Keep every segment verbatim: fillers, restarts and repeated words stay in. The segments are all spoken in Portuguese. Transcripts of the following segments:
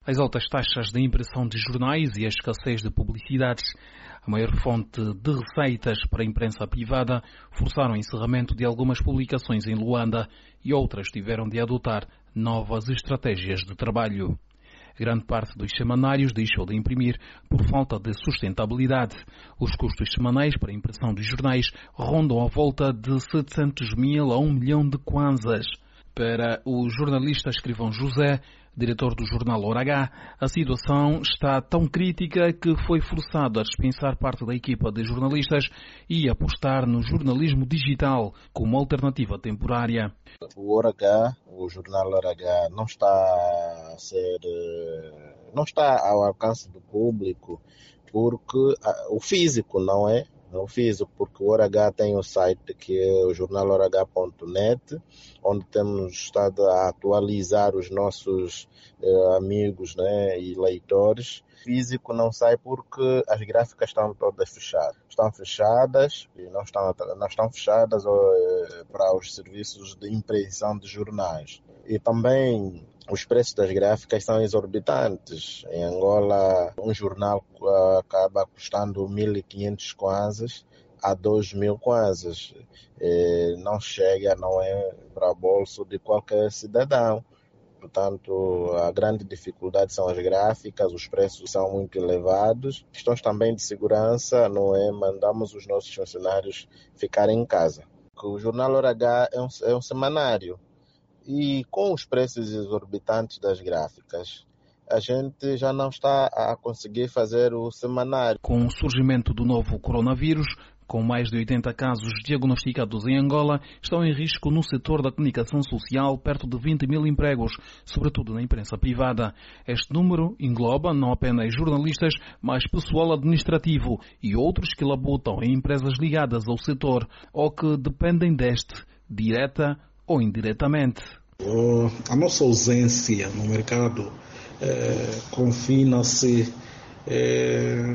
As altas taxas de impressão de jornais e a escassez de publicidades, a maior fonte de receitas para a imprensa privada, forçaram o encerramento de algumas publicações em Luanda e outras tiveram de adotar novas estratégias de trabalho. Grande parte dos semanários deixou de imprimir por falta de sustentabilidade. Os custos semanais para a impressão dos jornais rondam à volta de setecentos mil a um milhão de kwanzas. Para o jornalista escrivão José, diretor do jornal Hora H, a situação está tão crítica que foi forçado a dispensar parte da equipa de jornalistas e apostar no jornalismo digital como alternativa temporária. O Hora H, o jornal Hora H, não está a ser, não está ao alcance do público porque o físico não é. Não fiz, porque o Hora H tem o site que é o jornal hora h ponto net, onde temos estado a atualizar os nossos eh, amigos, né, e leitores. Físico não sai porque as gráficas estão todas fechadas. Estão fechadas e não estão, não estão fechadas eh, para os serviços de impressão de jornais. E também os preços das gráficas são exorbitantes. Em Angola, um jornal uh, acaba custando mil e quinhentos kwanzas a dois mil kwanzas. E não chega, não é para o bolso de qualquer cidadão. Portanto, a grande dificuldade são as gráficas, os preços são muito elevados. Questões também de segurança, não é? Mandamos os nossos funcionários ficarem em casa. O jornal Hora H é um, é um semanário. E com os preços exorbitantes das gráficas, a gente já não está a conseguir fazer o semanário. Com o surgimento do novo coronavírus, com mais de oitenta casos diagnosticados em Angola, estão em risco no setor da comunicação social perto de vinte mil empregos, sobretudo na imprensa privada. Este número engloba não apenas jornalistas, mas pessoal administrativo e outros que labutam em empresas ligadas ao setor ou que dependem deste, direta ou indiretamente. Uh, a nossa ausência no mercado eh, confina-se eh,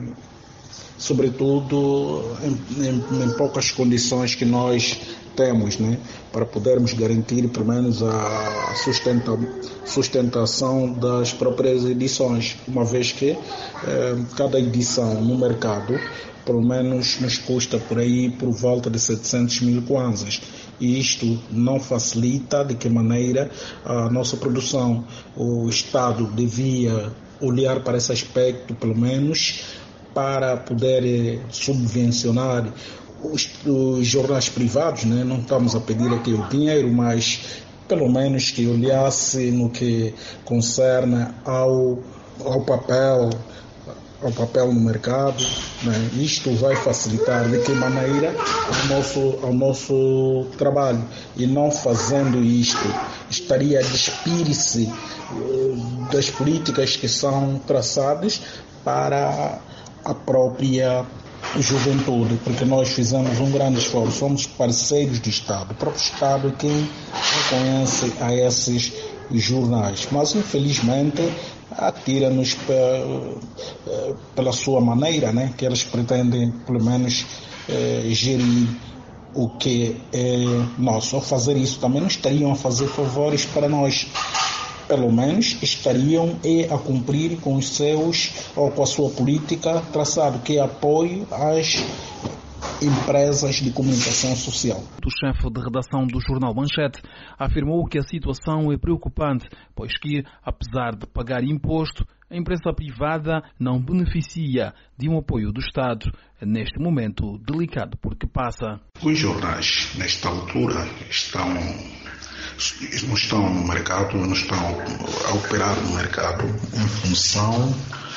sobretudo em, em, em poucas condições que nós temos, né, para podermos garantir pelo menos a sustenta, sustentação das próprias edições, uma vez que eh, cada edição no mercado pelo menos nos custa por aí por volta de setecentos mil kwanzas. E isto não facilita de que maneira a nossa produção. O Estado devia olhar para esse aspecto, pelo menos, para poder subvencionar os, os jornais privados, né? Não estamos a pedir aqui o dinheiro, mas pelo menos que olhasse no que concerne ao, ao papel ao papel no mercado, né? Isto vai facilitar de que maneira ao nosso, ao nosso trabalho. E não fazendo isto, estaria a despir-se das políticas que são traçadas para a própria juventude, porque nós fizemos um grande esforço, somos parceiros do Estado, o próprio Estado é quem reconhece a esses jornais, mas infelizmente atira-nos pela sua maneira, né? Que eles pretendem pelo menos eh, gerir o que é nosso. Ao fazer isso também não estariam a fazer favores para nós, pelo menos estariam a cumprir com os seus ou com a sua política traçado, que é apoio às empresas de comunicação social. O chefe de redação do jornal Manchete afirmou que a situação é preocupante, pois que, apesar de pagar imposto, a imprensa privada não beneficia de um apoio do Estado neste momento delicado por que passa. Os jornais, nesta altura, estão, não estão no mercado, não estão a operar no mercado em função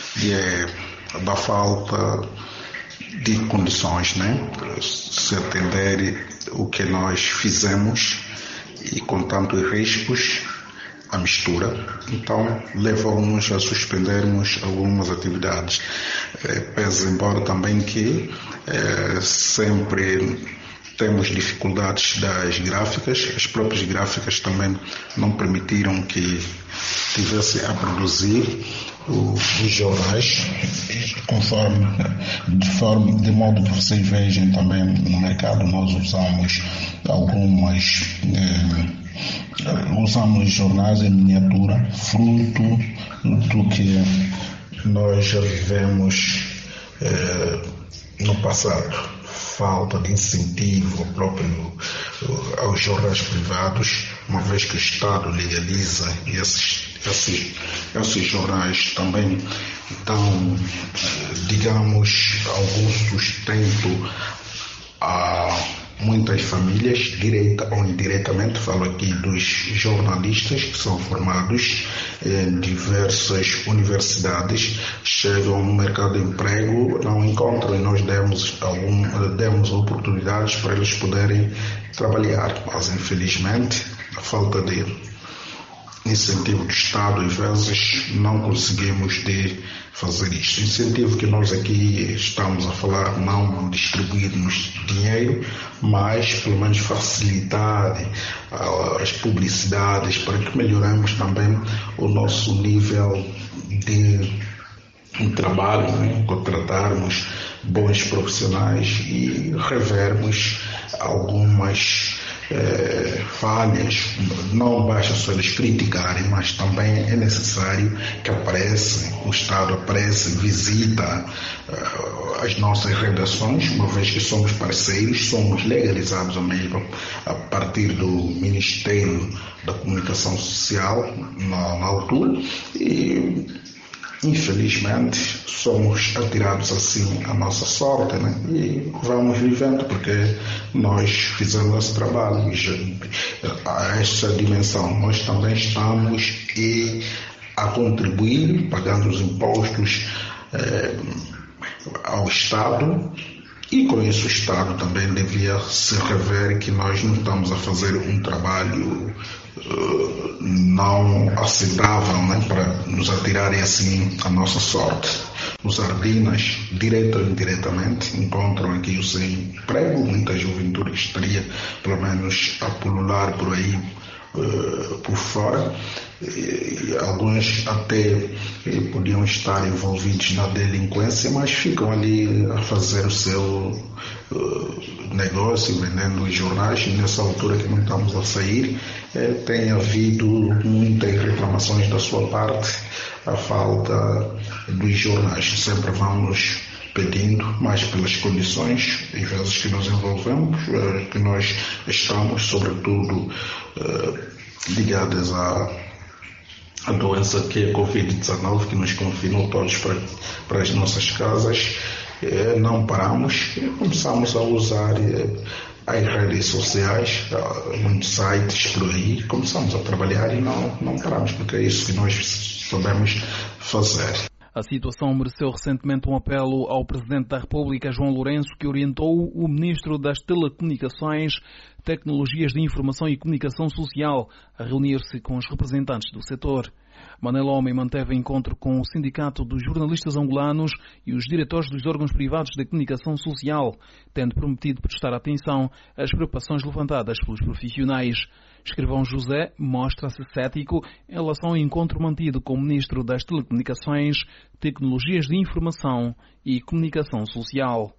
de, da falta de condições, né? Se atender o que nós fizemos e com tantos riscos, a mistura, então levou-nos a suspendermos algumas atividades. É, pese embora também que é, sempre temos dificuldades das gráficas, as próprias gráficas também não permitiram que tivesse a produzir os jornais conforme, de, forma, de modo que vocês vejam também no mercado nós usamos algumas eh, usamos jornais em miniatura, fruto do que nós já vivemos eh, no passado. Falta de incentivo próprio aos jornais privados, uma vez que o Estado legaliza e esses, esses, esses jornais também dão, digamos, algum sustento a muitas famílias, direta ou indiretamente. Falo aqui dos jornalistas que são formados em diversas universidades, chegam no mercado de emprego, não encontram, e nós demos, algum, demos oportunidades para eles poderem trabalhar, mas infelizmente a falta de incentivo do Estado, às vezes não conseguimos de fazer isto. Incentivo que nós aqui estamos a falar, não distribuirmos dinheiro, mas pelo menos facilitar as publicidades para que melhoremos também o nosso nível de trabalho, né? Contratarmos bons profissionais e revermos algumas É, falhas. Não basta só eles criticarem, mas também é necessário que apareça, o Estado apareça, visita uh, as nossas redações, uma vez que somos parceiros, somos legalizados mesmo a partir do Ministério da Comunicação Social na, na altura, e infelizmente somos atirados assim à nossa sorte, né? E vamos vivendo, porque nós fizemos esse trabalho a esta dimensão. Nós também estamos e a contribuir, pagando os impostos eh, ao Estado, e com isso o Estado também devia se rever que nós não estamos a fazer um trabalho uh, não aceitável, né, para nos atirarem assim a nossa sorte. Os ardinas, direta ou indiretamente, encontram aqui o seu emprego, muita juventude que estaria pelo menos a pulular por aí, uh, por fora. E alguns até podiam estar envolvidos na delinquência, mas ficam ali a fazer o seu uh, negócio, vendendo os jornais, e nessa altura que não estamos a sair, eh, tem havido muitas reclamações da sua parte, a falta dos jornais. Sempre vamos pedindo mais pelas condições, às vezes que nos envolvemos, eh, que nós estamos, sobretudo, eh, ligadas a a doença que é a covid dezenove, que nos confinou todos para, para as nossas casas. É, não paramos, começamos a usar é, as redes sociais, muitos sites por aí, começamos a trabalhar e não, não paramos, porque é isso que nós sabemos fazer. A situação mereceu recentemente um apelo ao Presidente da República, João Lourenço, que orientou o Ministro das Telecomunicações, Tecnologias de Informação e Comunicação Social a reunir-se com os representantes do setor. Manel Homem manteve encontro com o Sindicato dos Jornalistas Angolanos e os diretores dos órgãos privados de comunicação social, tendo prometido prestar atenção às preocupações levantadas pelos profissionais. Escrivão José mostra-se cético em relação ao encontro mantido com o Ministro das Telecomunicações, Tecnologias de Informação e Comunicação Social.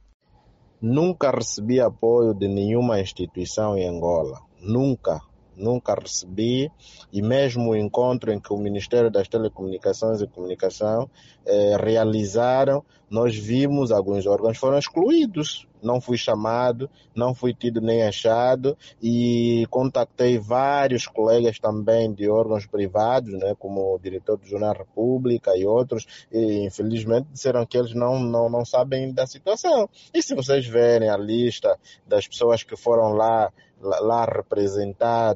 Nunca recebi apoio de nenhuma instituição em Angola. Nunca. Nunca recebi, e mesmo o encontro em que o Ministério das Telecomunicações e Comunicação eh, realizaram, nós vimos alguns órgãos foram excluídos. Não fui chamado, não fui tido nem achado, e contactei vários colegas também de órgãos privados, né, como o diretor do Jornal República e outros, e infelizmente disseram que eles não, não, não sabem da situação. E se vocês verem a lista das pessoas que foram lá, lá, lá representar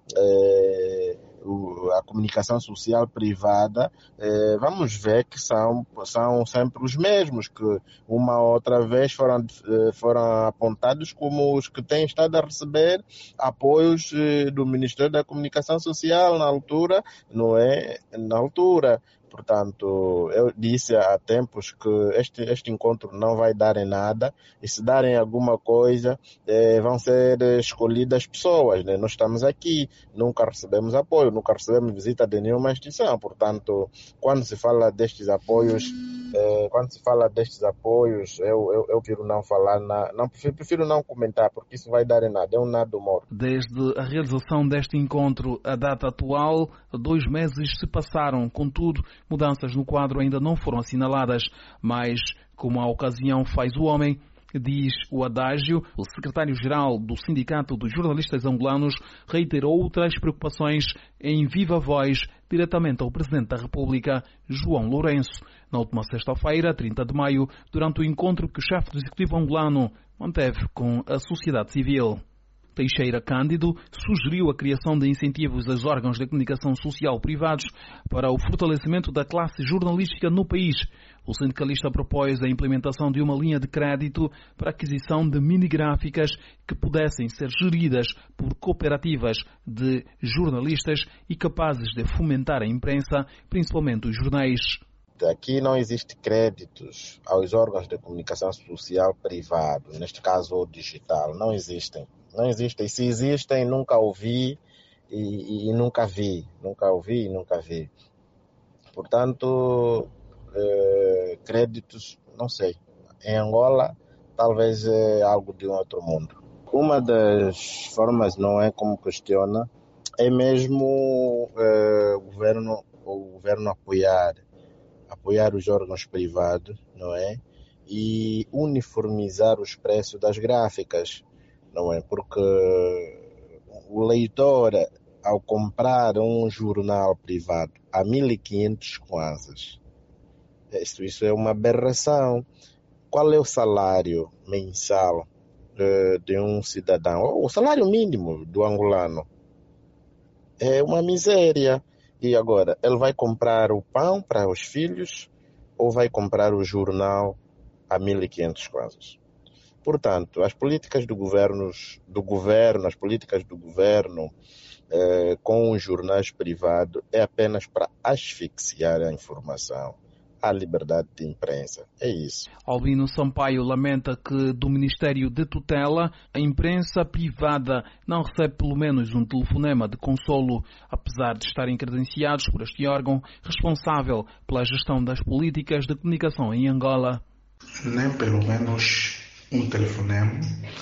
eh, a comunicação social privada, eh, vamos ver que são, são sempre os mesmos, que uma outra vez foram, eh, foram apontados como os que têm estado a receber apoios eh, do Ministério da Comunicação Social na altura, não é? Na altura. Portanto, eu disse há tempos que este, este encontro não vai dar em nada, e se darem alguma coisa, eh, vão ser escolhidas pessoas, né? Nós estamos aqui, nunca recebemos apoio, nunca recebemos visita de nenhuma instituição. Portanto, quando se fala destes apoios, É, quando se fala destes apoios, eu, eu, eu prefiro não falar, na, não, prefiro, prefiro não comentar, porque isso vai dar em nada, é um nada morto. Desde a realização deste encontro, a data atual, dois meses se passaram. Contudo, mudanças no quadro ainda não foram assinaladas, mas, como a ocasião faz o homem, diz o adágio, o secretário-geral do Sindicato dos Jornalistas Angolanos reiterou outras preocupações em viva voz diretamente ao Presidente da República, João Lourenço, na última sexta-feira, trinta de maio, durante o encontro que o chefe do Executivo angolano manteve com a sociedade civil. Teixeira Cândido sugeriu a criação de incentivos aos órgãos de comunicação social privados para o fortalecimento da classe jornalística no país. O sindicalista propôs a implementação de uma linha de crédito para a aquisição de minigráficas que pudessem ser geridas por cooperativas de jornalistas e capazes de fomentar a imprensa, principalmente os jornais. Aqui não existe créditos aos órgãos de comunicação social privados, neste caso o digital, não existem. Não existem. Se existem, nunca ouvi e, e, e nunca vi. Nunca ouvi e nunca vi. Portanto, eh, créditos, não sei. Em Angola, talvez é algo de um outro mundo. Uma das formas, não é como questiona, é mesmo eh, o governo, o governo apoiar, apoiar os órgãos privados, não é? E uniformizar os preços das gráficas. Não é? Porque o leitor, ao comprar um jornal privado a mil e quinhentos kwanzas, isso, isso é uma aberração. Qual é o salário mensal de, de um cidadão? O salário mínimo do angolano é uma miséria. E agora, ele vai comprar o pão para os filhos ou vai comprar o jornal a mil e quinhentos kwanzas? Portanto, as políticas do governo, do governo as políticas do governo eh, com os jornais privados é apenas para asfixiar a informação, a liberdade de imprensa. É isso. Albino Sampaio lamenta que do Ministério de Tutela a imprensa privada não recebe pelo menos um telefonema de consolo, apesar de estarem credenciados por este órgão responsável pela gestão das políticas de comunicação em Angola. Nem pelo menos um telefonema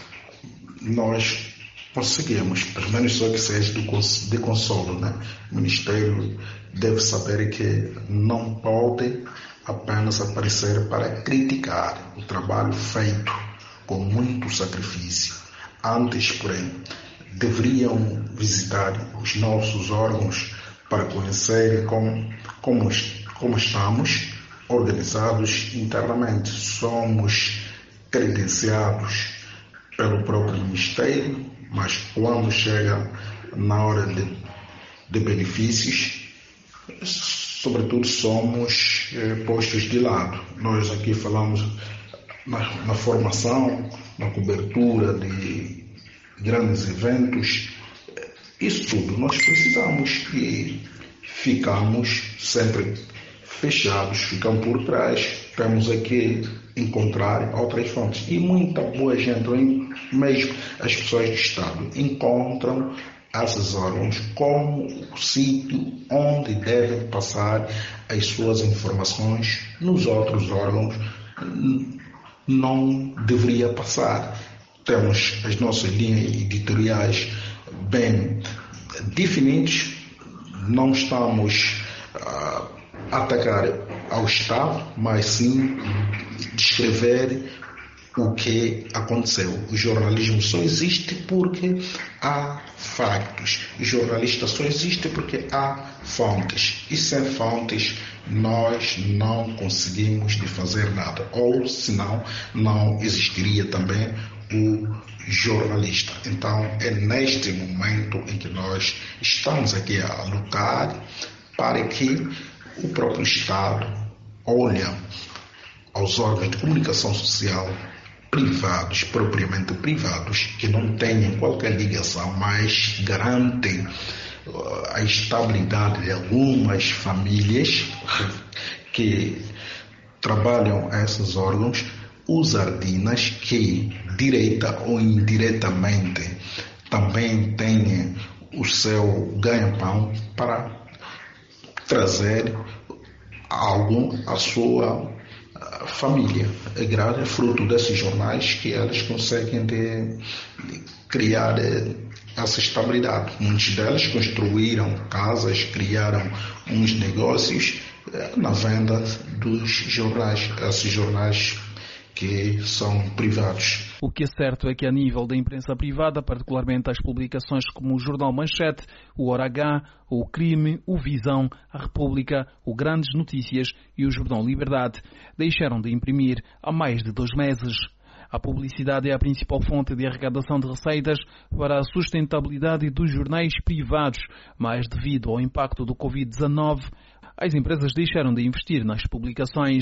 nós conseguimos, pelo menos só que seja de consolo, né? O Ministério deve saber que não pode apenas aparecer para criticar o trabalho feito com muito sacrifício. Antes, porém, deveriam visitar os nossos órgãos para conhecer como, como, como estamos organizados internamente. Somos credenciados pelo próprio Ministério, mas quando chega na hora de, de benefícios, sobretudo somos eh, postos de lado. Nós aqui falamos na, na formação, na cobertura de grandes eventos, isso tudo nós precisamos e ficamos sempre fechados, ficamos por trás. Temos aqui encontrar outras fontes. E muita boa gente, mesmo as pessoas do Estado, encontram esses órgãos como o sítio onde devem passar as suas informações. Nos outros órgãos não deveria passar. Temos as nossas linhas editoriais bem definidas, não estamos a atacar ao Estado, mas sim descrever o que aconteceu. O jornalismo só existe porque há factos. O jornalista só existe porque há fontes. E sem fontes nós não conseguimos de fazer nada. Ou, senão, não existiria também o jornalista. Então, é neste momento em que nós estamos aqui a lutar para que o próprio Estado olhe aos órgãos de comunicação social privados, propriamente privados, que não tenham qualquer ligação, mas garantem a estabilidade de algumas famílias que trabalham a esses órgãos, os ardinas que, direta ou indiretamente, também têm o seu ganha-pão para trazer algo à sua família agrária, fruto desses jornais, que eles conseguem de, de criar essa estabilidade. Muitos deles construíram casas, criaram uns negócios na venda dos jornais, esses jornais que são privados. O que é certo é que a nível da imprensa privada, particularmente as publicações como o Jornal Manchete, o Hora H, o Crime, o Visão, a República, o Grandes Notícias e o Jornal Liberdade, deixaram de imprimir há mais de dois meses. A publicidade é a principal fonte de arrecadação de receitas para a sustentabilidade dos jornais privados, mas devido ao impacto do covid dezenove, as empresas deixaram de investir nas publicações.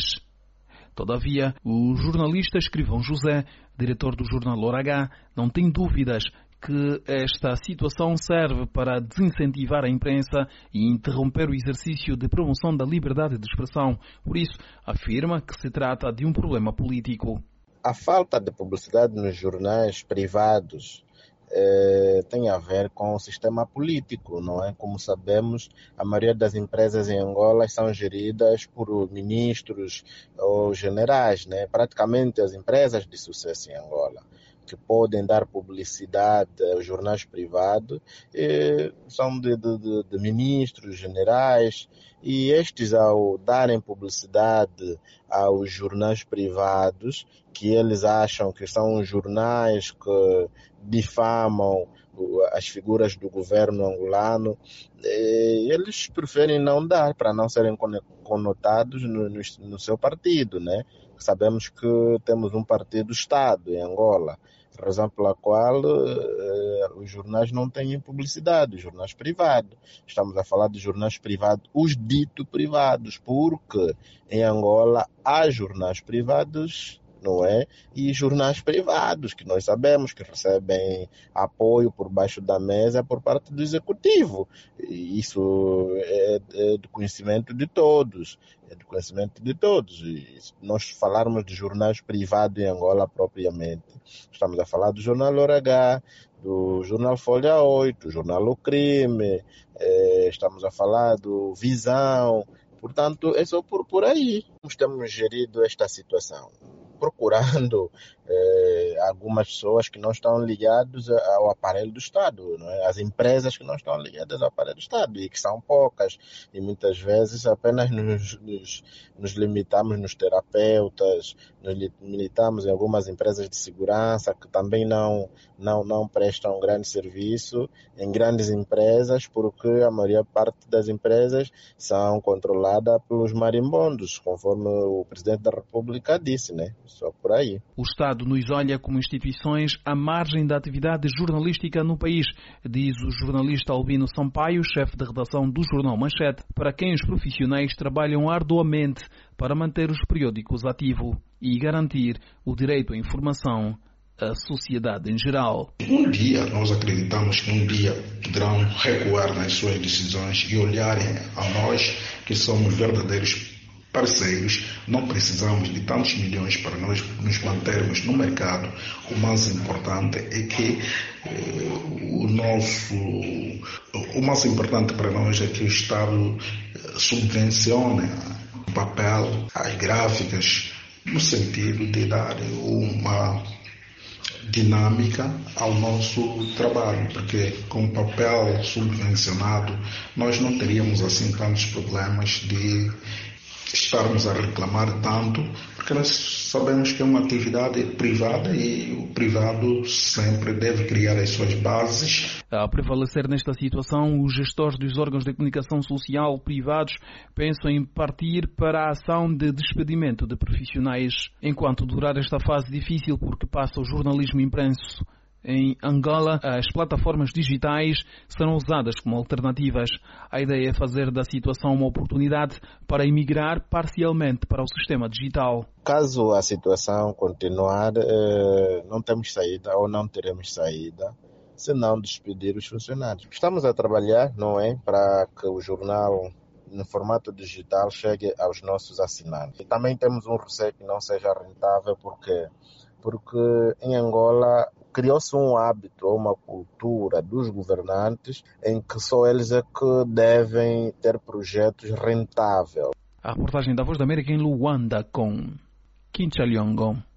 Todavia, o jornalista Escrivão José, diretor do jornal Hora H, não tem dúvidas que esta situação serve para desincentivar a imprensa e interromper o exercício de promoção da liberdade de expressão. Por isso, afirma que se trata de um problema político. A falta de publicidade nos jornais privados eh, tem a ver com o sistema político, não é? Como sabemos, a maioria das empresas em Angola são geridas por ministros ou generais, né? Praticamente as empresas de sucesso em Angola, que podem dar publicidade aos jornais privados, eh, são de, de, de ministros, generais, e estes, ao darem publicidade aos jornais privados, que eles acham que são jornais que difamam as figuras do governo angolano, eh, eles preferem não dar, para não serem conotados no, no, no seu partido, né? Sabemos que temos um partido-Estado em Angola, razão pela qual eh, os jornais não têm publicidade, os jornais privados. Estamos a falar de jornais privados, os dito privados, porque em Angola há jornais privados, não é? E jornais privados, que nós sabemos que recebem apoio por baixo da mesa por parte do executivo. E isso é, é do conhecimento de todos. É do conhecimento de todos. E se nós falarmos de jornais privados em Angola propriamente, estamos a falar do Jornal Hora H, do Jornal Folha oito, do Jornal O Crime, é, estamos a falar do Visão. Portanto, é só por, por aí. Nós temos gerido esta situação, procurando eh, algumas pessoas que não estão ligadas ao aparelho do Estado, não é? As empresas que não estão ligadas ao aparelho do Estado, e que são poucas, e muitas vezes apenas nos, nos, nos limitamos nos terapeutas, nos limitamos em algumas empresas de segurança que também não, não, não prestam grande serviço, em grandes empresas, porque a maior parte das empresas são controladas pelos marimbondos, conforme o Presidente da República disse, né? Só por aí. O Estado nos olha como instituições à margem da atividade jornalística no país, diz o jornalista Albino Sampaio, chefe de redação do Jornal Manchete, para quem os profissionais trabalham arduamente para manter os periódicos ativos e garantir o direito à informação à sociedade em geral. Um dia, nós acreditamos que um dia poderão recuar nas suas decisões e olharem a nós que somos verdadeiros parceiros. Não precisamos de tantos milhões para nós nos mantermos no mercado. O mais importante é que eh, o nosso, o mais importante para nós é que o Estado subvencione o papel, as gráficas, no sentido de dar uma dinâmica ao nosso trabalho, porque com o papel subvencionado nós não teríamos assim tantos problemas de estarmos a reclamar tanto, porque nós sabemos que é uma atividade privada e o privado sempre deve criar as suas bases. A prevalecer nesta situação, os gestores dos órgãos de comunicação social privados pensam em partir para a ação de despedimento de profissionais, enquanto durar esta fase difícil porque passa o jornalismo impresso. Em Angola, as plataformas digitais serão usadas como alternativas. A ideia é fazer da situação uma oportunidade para emigrar parcialmente para o sistema digital. Caso a situação continuar, não temos saída ou não teremos saída, se não despedir os funcionários. Estamos a trabalhar, não é, para que o jornal no formato digital chegue aos nossos assinantes. E também temos um receio que não seja rentável, porque porque em Angola criou-se um hábito ou uma cultura dos governantes em que só eles é que devem ter projetos rentáveis. A reportagem da Voz da América em Luanda com Quincha Liongo.